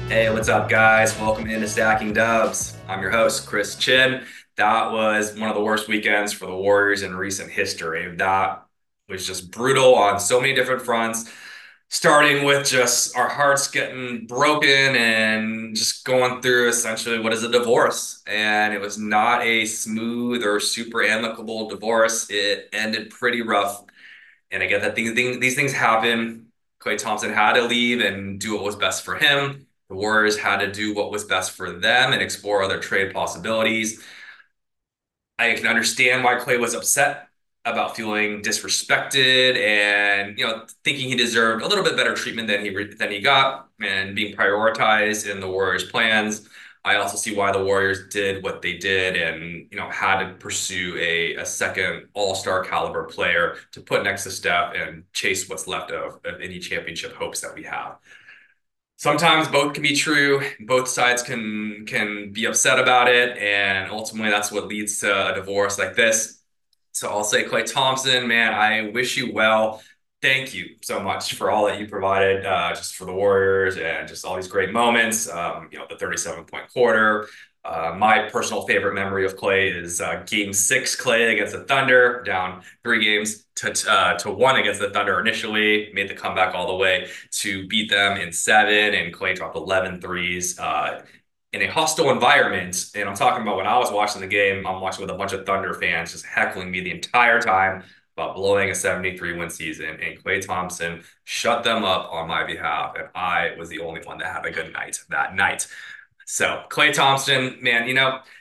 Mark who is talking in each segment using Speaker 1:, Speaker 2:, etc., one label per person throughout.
Speaker 1: Hey, what's up, guys? Welcome into Stacking Dubs. I'm your host, Chris Chin. That was one of the worst weekends for the Warriors in recent history. That was just brutal on so many different fronts, starting with just our hearts getting broken and just going through essentially what is a divorce. And it was not a smooth or super amicable divorce. It ended pretty rough. And I get that these things happen. Klay Thompson had to leave and do what was best for him. The Warriors had to do what was best for them and explore other trade possibilities. I can understand why Klay was upset about feeling disrespected and thinking he deserved a little bit better treatment than he got and being prioritized in the Warriors' plans. I also see why the Warriors did what they did and had to pursue a second All-Star caliber player to put next to Steph and chase what's left of any championship hopes that we have. Sometimes both can be true. Both sides can be upset about it, and ultimately that's what leads to a divorce like this. So I'll say, Klay Thompson, man, I wish you well. Thank you so much for all that you provided, just for the Warriors and just all these great moments. The 37-point quarter. My personal favorite memory of Klay is Game 6, Klay against the Thunder, down 3 games to one against the Thunder initially, made the comeback all the way to beat them in 7, and Klay dropped 11 threes in a hostile environment. And I'm talking about when I was watching the game, I'm watching with a bunch of Thunder fans just heckling me the entire time about blowing a 73 win season. And Klay Thompson shut them up on my behalf. And I was the only one that had a good night that night. So Klay Thompson, man,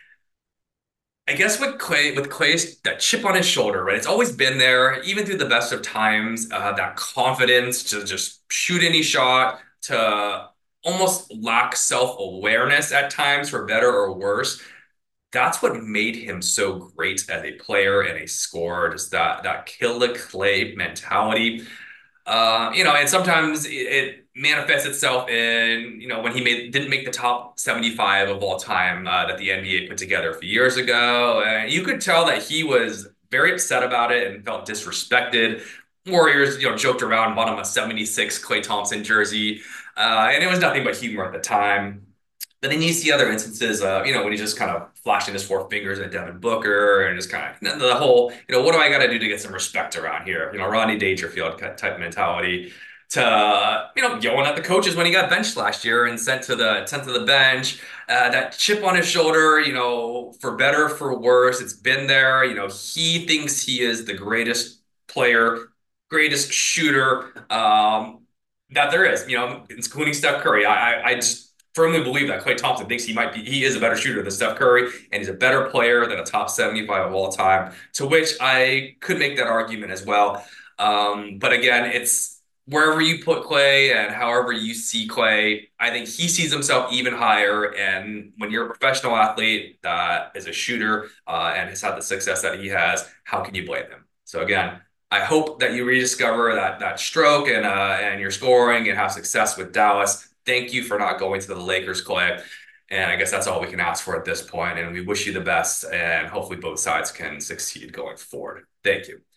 Speaker 1: I guess with Clay's that chip on his shoulder, right? It's always been there, even through the best of times. That confidence to just shoot any shot, to almost lack self-awareness at times, for better or worse. That's what made him so great as a player and a scorer. Just that kill the Clay mentality. And sometimes it manifests itself in, when he didn't make the top 75 of all time that the NBA put together a few years ago. And you could tell that he was very upset about it and felt disrespected. Warriors, joked around, bought him a 76 Klay Thompson jersey. And it was nothing but humor at the time. But then you see other instances of, when he's just kind of flashing his four fingers at Devin Booker and just kind of the whole, what do I got to do to get some respect around here? Rodney Dangerfield type mentality to, yelling at the coaches when he got benched last year and sent to the bench. That chip on his shoulder, for better, for worse, it's been there. He thinks he is the greatest player, greatest shooter, that there is, including Steph Curry. I just firmly believe that Klay Thompson thinks he is a better shooter than Steph Curry, and he's a better player than a top 75 of all time, to which I could make that argument as well. But again, it's wherever you put Klay and however you see Klay, I think he sees himself even higher. And when you're a professional athlete that is a shooter and has had the success that he has, how can you blame him? So again, I hope that you rediscover that stroke and your scoring and have success with Dallas. Thank you for not going to the Lakers, Klay. And I guess that's all we can ask for at this point. And we wish you the best. And hopefully both sides can succeed going forward. Thank you.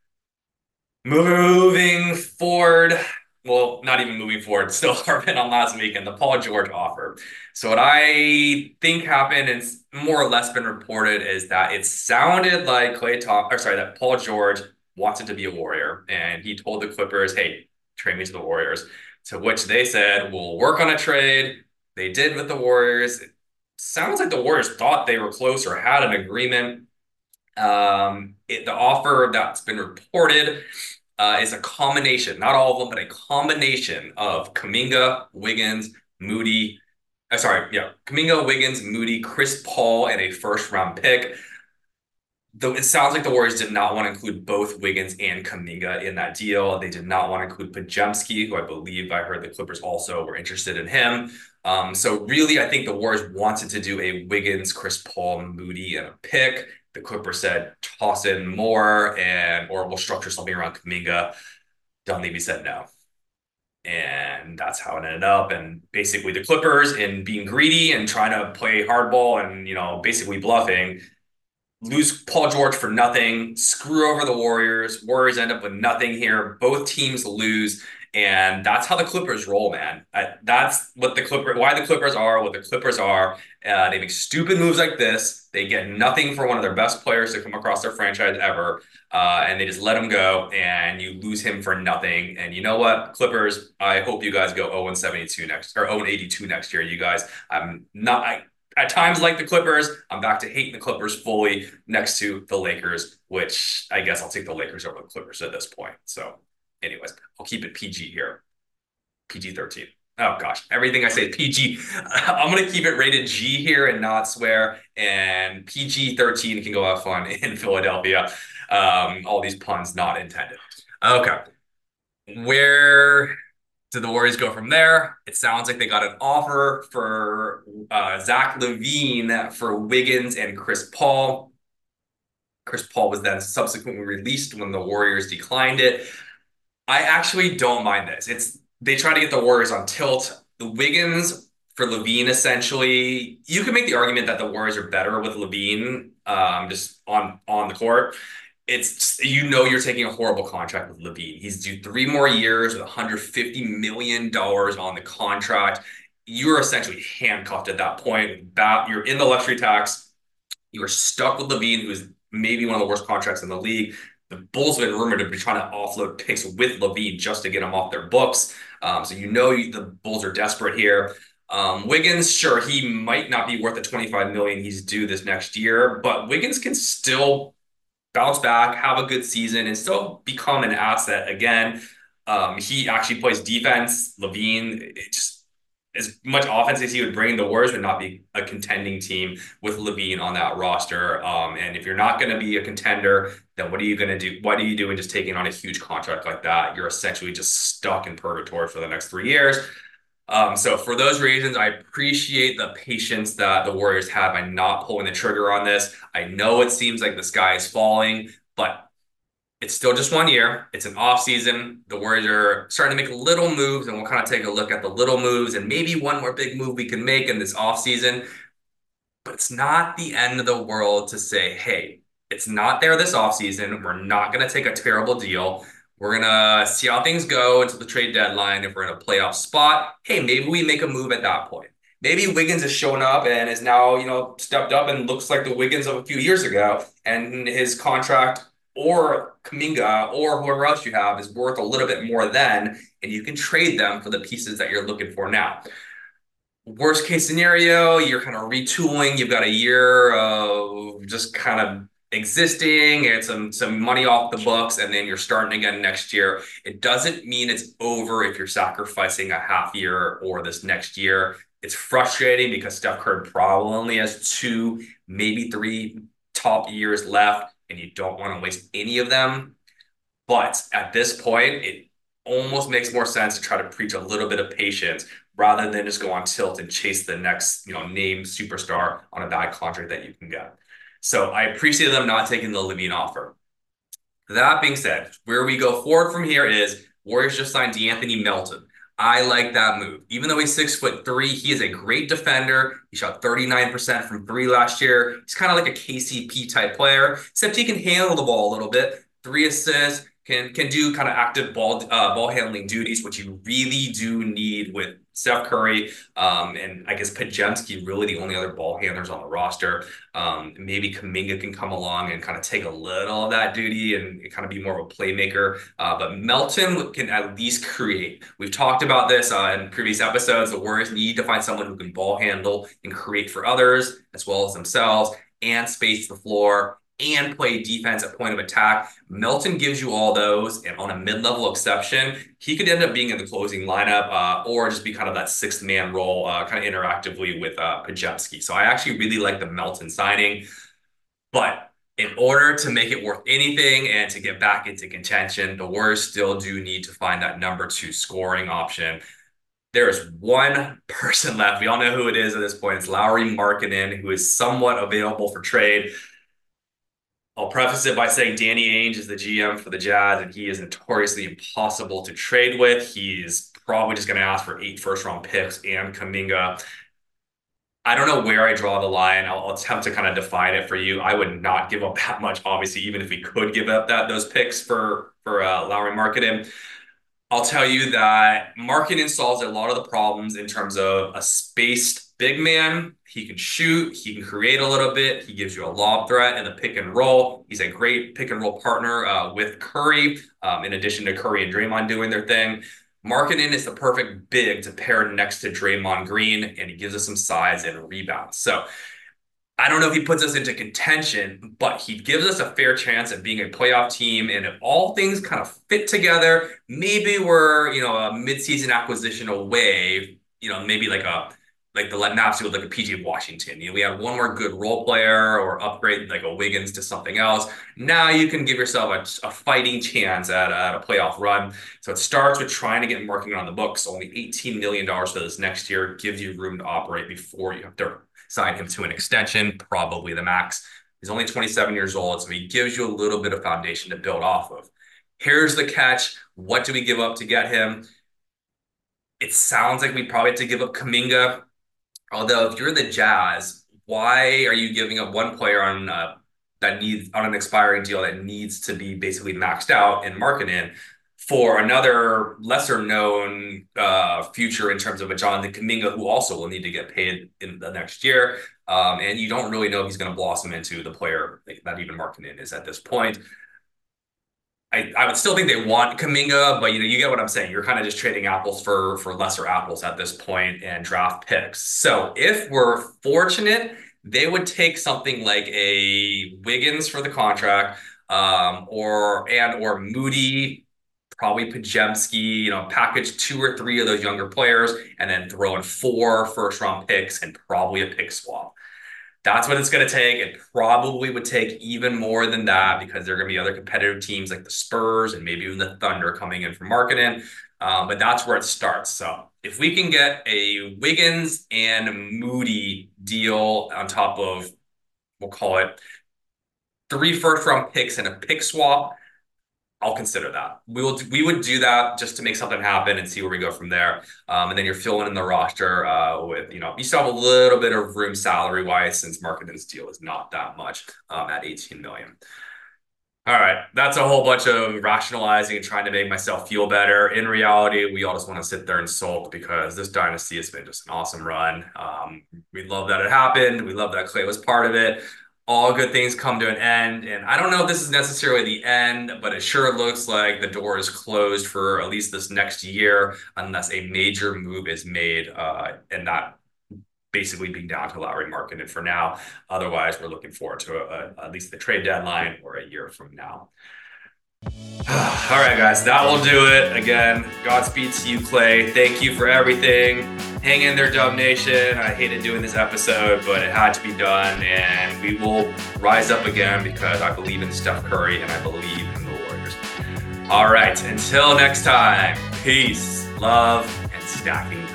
Speaker 1: Moving forward, well, not even moving forward, still harping on last week and the Paul George offer. So what I think happened, and it's more or less been reported, is that it sounded like that Paul George wanted to be a Warrior, and he told the Clippers, "Hey, trade me to the Warriors." To which they said, "We'll work on a trade." They did with the Warriors. It sounds like the Warriors thought they were close or had an agreement. The offer that's been reported is a combination, not all of them, but a combination of Kuminga, Wiggins, Moody. Kuminga, Wiggins, Moody, Chris Paul, and a first-round pick. Though it sounds like the Warriors did not want to include both Wiggins and Kuminga in that deal. They did not want to include Podziemski, who I believe I heard the Clippers also were interested in him. So really, I think the Warriors wanted to do a Wiggins, Chris Paul, Moody, and a pick. The Clippers said, toss in more, or we'll structure something around Kuminga. Dunleavy said no. And that's how it ended up. And basically the Clippers, in being greedy and trying to play hardball and, basically bluffing, lose Paul George for nothing, screw over the Warriors. Warriors end up with nothing here. Both teams lose. And that's how the Clippers roll, man. That's what why the Clippers are what the Clippers are. They make stupid moves like this. They get nothing for one of their best players to come across their franchise ever. And they just let him go, and you lose him for nothing. And you know what, Clippers? I hope you guys go 0-72 next, or 0-82 next year. You guys, I'm not. At times like the Clippers, I'm back to hating the Clippers fully next to the Lakers, which I guess I'll take the Lakers over the Clippers at this point. So, anyways, I'll keep it PG here. PG 13. Oh gosh, everything I say is PG. I'm gonna keep it rated G here and not swear. And PG 13 can go have fun in Philadelphia. All these puns not intended. Okay, where did the Warriors go from there? It sounds like they got an offer for Zach LaVine for Wiggins and Chris Paul. Chris Paul was then subsequently released when the Warriors declined it. I actually don't mind this. They try to get the Warriors on tilt. The Wiggins for LaVine, essentially, you can make the argument that the Warriors are better with LaVine just on the court. You're taking a horrible contract with LaVine. He's due 3 more years with $150 million on the contract. You're essentially handcuffed at that point. You're in the luxury tax. You are stuck with LaVine, who's maybe one of the worst contracts in the league. The Bulls have been rumored to be trying to offload picks with LaVine just to get him off their books. So the Bulls are desperate here. Wiggins, sure, he might not be worth the $25 million he's due this next year, but Wiggins can still bounce back, have a good season, and still become an asset again. He actually plays defense. LaVine, just as much offense as he would bring, the Warriors would not be a contending team with LaVine on that roster. And if you're not going to be a contender, then what are you going to do? What are you doing just taking on a huge contract like that? You're essentially just stuck in purgatory for the next 3 years. So for those reasons, I appreciate the patience that the Warriors have by not pulling the trigger on this. I know it seems like the sky is falling, but it's still just 1 year. It's an off season. The Warriors are starting to make little moves, and we'll kind of take a look at the little moves and maybe one more big move we can make in this off season. But it's not the end of the world to say, hey, it's not there this off season. We're not going to take a terrible deal. We're going to see how things go until the trade deadline. If we're in a playoff spot, hey, maybe we make a move at that point. Maybe Wiggins has shown up and is now, stepped up and looks like the Wiggins of a few years ago, and his contract or Kuminga or whoever else you have is worth a little bit more then, and you can trade them for the pieces that you're looking for now. Worst case scenario, you're kind of retooling. You've got a year of just kind of existing and some money off the books, and then you're starting again next year. It doesn't mean it's over if you're sacrificing a half year or this next year. It's frustrating because Steph Curry probably only has 2, maybe 3 top years left, and you don't want to waste any of them. But at this point, it almost makes more sense to try to preach a little bit of patience rather than just go on tilt and chase the next, named superstar on a bad contract that you can get. So I appreciate them not taking the LaVine offer. That being said, where we go forward from here is Warriors just signed De'Anthony Melton. I like that move. Even though he's 6'3", he is a great defender. He shot 39% from 3 last year. He's kind of like a KCP type player, except he can handle the ball a little bit. 3 assists, can do kind of active ball handling duties, which you really do need with Steph Curry, and I guess Podziemski, really the only other ball handlers on the roster. Maybe Kuminga can come along and kind of take a little of that duty and kind of be more of a playmaker. But Melton can at least create. We've talked about this in previous episodes. The Warriors need to find someone who can ball handle and create for others as well as themselves and space the floor and play defense at point of attack. Melton gives you all those, and on a mid-level exception, he could end up being in the closing lineup or just be kind of that 6th-man role, kind of interactively with Podziemski. So I actually really like the Melton signing, but in order to make it worth anything and to get back into contention, the Warriors still do need to find that number 2 scoring option. There is one person left. We all know who it is at this point. It's Lauri Markkanen, who is somewhat available for trade. I'll preface it by saying Danny Ainge is the GM for the Jazz, and he is notoriously impossible to trade with. He's probably just going to ask for 8 first-round picks and Kuminga. I don't know where I draw the line. I'll attempt to kind of define it for you. I would not give up that much, obviously, even if we could give up those picks for Lauri Markkanen. I'll tell you that Markkanen solves a lot of the problems in terms of a spaced big man. He can shoot, he can create a little bit, he gives you a lob threat in the pick and roll. He's a great pick and roll partner with Curry, in addition to Curry and Draymond doing their thing. Markkanen is the perfect big to pair next to Draymond Green, and he gives us some size and rebounds. So I don't know if he puts us into contention, but he gives us a fair chance at being a playoff team. And if all things kind of fit together, maybe we're, a midseason acquisition away, maybe like the Mavs with like a PJ Washington. We had one more good role player or upgrade like a Wiggins to something else. Now you can give yourself a fighting chance at a playoff run. So it starts with trying to get Markkanen on the books. Only $18 million for this next year gives you room to operate before you have to sign him to an extension, probably the max. He's only 27 years old, so he gives you a little bit of foundation to build off of. Here's the catch. What do we give up to get him? It sounds like we probably have to give up Kuminga. Although if you're the Jazz, why are you giving up one player on an expiring deal that needs to be basically maxed out in Markkanen for another lesser known future in terms of a Jonathan Kuminga, who also will need to get paid in the next year. And you don't really know if he's going to blossom into the player that even Markkanen is at this point. I would still think they want Kuminga, but you get what I'm saying. You're kind of just trading apples for lesser apples at this point and draft picks. So if we're fortunate, they would take something like a Wiggins for the contract, or Moody, probably Podziemski, package 2 or 3 of those younger players, and then throw in 4 first-round picks and probably a pick swap. That's what it's going to take. It probably would take even more than that because there are going to be other competitive teams like the Spurs and maybe even the Thunder coming in from Markkanen. But that's where it starts. So if we can get a Wiggins and Moody deal on top of, we'll call it 3 first-round picks and a pick swap, I'll consider that. We would do that just to make something happen and see where we go from there. And then you're filling in the roster with, you still have a little bit of room salary wise since Markkanen's deal is not that much at 18 million. All right, that's a whole bunch of rationalizing and trying to make myself feel better. In reality, we all just want to sit there and sulk because this dynasty has been just an awesome run. We love that it happened. We love that Klay was part of it. All good things come to an end. And I don't know if this is necessarily the end, but it sure looks like the door is closed for at least this next year, unless a major move is made, and not basically being down to Lowry Markkanen for now. Otherwise, we're looking forward to at least the trade deadline or a year from now. All right, guys, that will do it. Again, Godspeed to you, Klay. Thank you for everything. Hang in there, Dub Nation. I hated doing this episode, but it had to be done, and we will rise up again because I believe in Steph Curry and I believe in the Warriors. All right, until next time, peace, love, and stacking